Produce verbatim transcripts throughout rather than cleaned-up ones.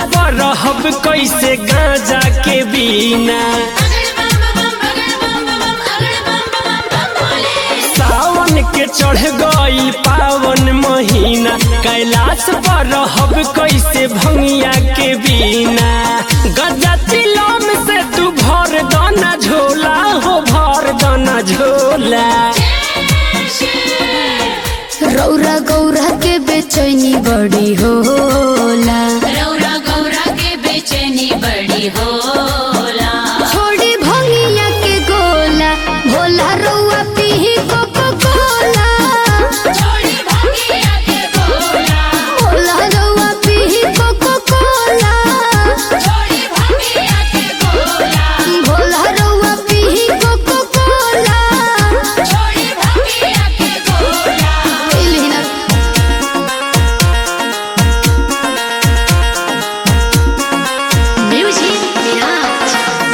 पर रहब कैसे गांजा के बिना। सावन के चढ़ गई पावन महीना, कैलाश पर रहब कैसे भंगिया के बिना। गजा चिलम से तू भर दाना झोला हो, भर दाना झोला। रौरा गौरा के बेचैनी बड़ी होला, रौरा गौरा के बेचैनी बड़ी होला। छोड़ी भंगिया के गोला, भोला रौआ पीही कोको कोला। छोड़ी भंगिया के गोला, भोला रौआ पीही कोको कोला। छोड़ी भंगिया के गोला, भोला रौआ पीही कोको कोला। छोड़ी भंगिया के गोला। पीली ना म्यूजिक विराज।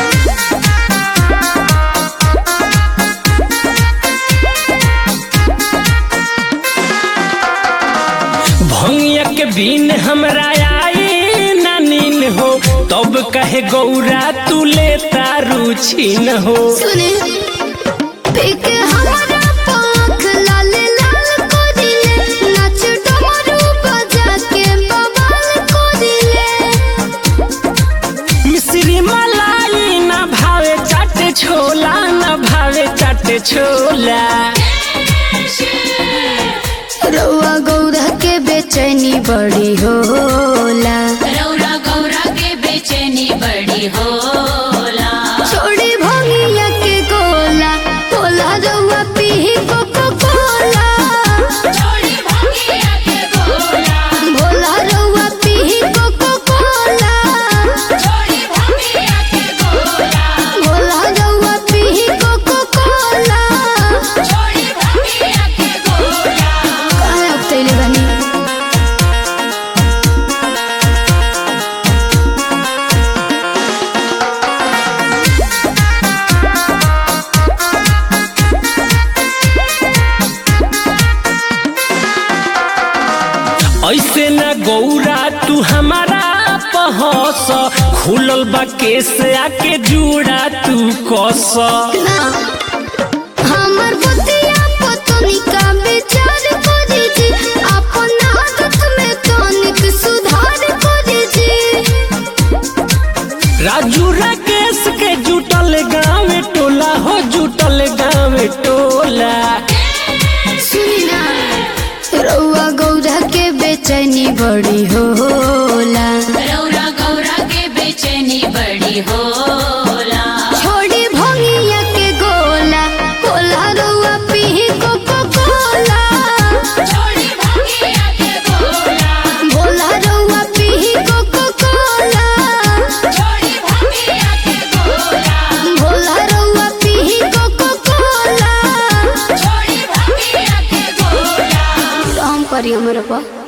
भंगिया के बिन हमरा आई ना नीन हो, तब कहे गौरा तू लेता रुचि न हो। सुने पिक हमारा पाख लाल लाल कोदिले, नाच डमरू बजा के बवाल कोदिले। मिश्री मलाई न भावे चाटे छोला, न भावे चाटे छोला। रौआ गौरा के बेचैनी बड़ी होला, रौरा गौरा के बेचैनी बड़ी होला। छोड़ी भंगिया के गोला, भोला रौआ पीही कोको कोला। छोड़ी भंगिया के गोला, भोला रौआ पीही कोको कोला। छोड़ी भंगिया के गोला, भोला रौआ पीही कोको कोला। छोड़ी भंगिया के गोला। काहे उतैले बानी? ऐसे न गौरा तू हमारा पहस, खुलल बा केस आके जुड़ा तू कस। ना हमर बुद्धिया पतनी का विचार करी जी, अपन आदत में तनिक सुधार करी जी। राजू राकेश के जुटल गाँव टोला हो, जुटल गाँव टोला। सुनी ना रौआ गौरा के बेचैनी बड़ी होला, रौरा गौरा के बेचैनी बड़ी होला। छोड़ी भंगिया के गोला, भोला रौआ पीही कोको कोला। छोड़ी भंगिया के गोला, भोला रौआ पीही कोको कोला। छोड़ी भंगिया के गोला, भोला रौआ पीही कोको कोला। छोड़ी भंगिया के गोला। राम करी हमरे पा।